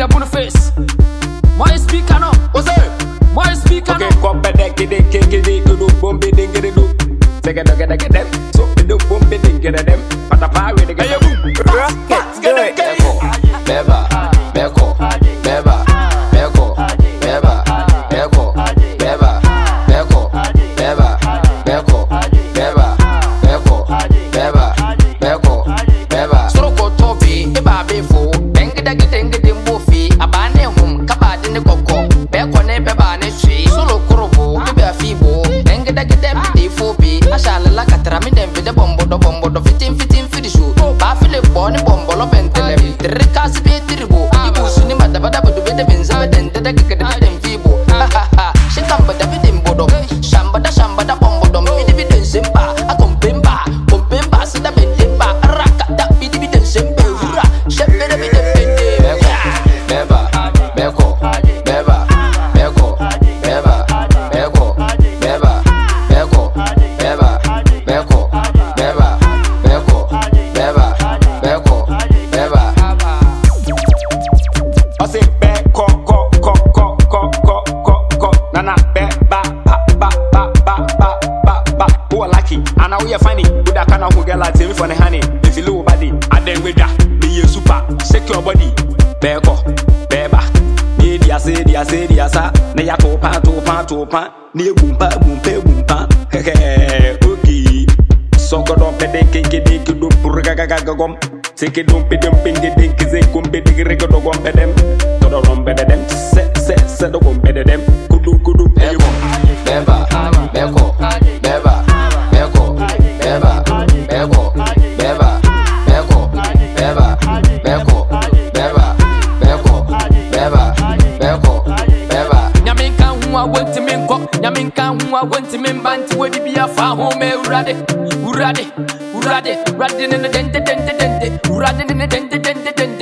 the bone face. My speaker no. What's up? My speaker no. Okay, come back, get it, do bomb it, get it, do. Take a get them. So do bomb it, get them. But the power with the get Rockets, do it. Beba, Beko, Beba, Beko, Beba, Beko, Beba, Beko, Beba, Beko, Beba, Beko, Beba, Beko, Beba. Soko topi, eba befo, bengida getting bofi, abane hum, kabad in the coco, Beko ne beba ne tree, solo korobo, beba fibo, bengida get them defobi, I shall like a tramidem with the bombo, fitting for the shoe, Bafile born bombo, bentelem, the recast be terrible, Ibu cinema, the bada with the Benza, then the decadent feeble, ha ha ha, she come but the bidding bodo, shamba, bombo, midibidin simba, a compimba, so the bentimba, raka, that bidibidin simba, shepherd of the Beba, Beko, Beba, Beko, Beba, Beko, Beba, Beko, Beba, Beko, Beba, Beko, Beba, Beko, Beba. I say Beko, ko, nana Beba, ba. Who are lucky? And now we are funny. With that kind of who get like me for the honey. If you low body, and then with that, be a super secure body. Beko, Beba. Dia say, sa. Ne ya topa. Ne boompa. Okay. So go don't pedek, do purgagagagom. Take it don't pedink, kum pedek, go gom pedem. Todo rom bedem. Se do gom bedem. Kudu. Beba, Beko, Beba, Beko, Beba, Beko, Beba, Beko, Beba, Beko, Beba, Beko, Beba, Beko, Beba. Nyaminka who I went to Minko, Nyaminka who I went to Mimbanti, where be a far home, Urade, in the dente, Uradin in the dente.